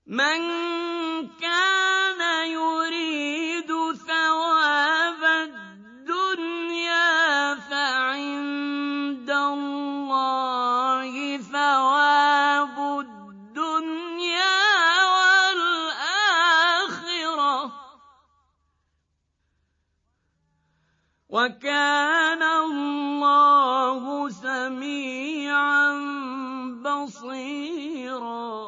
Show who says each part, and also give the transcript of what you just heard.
Speaker 1: مَن كَانَ يُرِيدُ ثَوَابَ الدُّنْيَا فَعِندَ اللَّهِ ثَوَابُ الدُّنْيَا وَالْآخِرَةِ ۚ وَكَانَ اللَّهُ سَمِيعًا بَصِيرًا.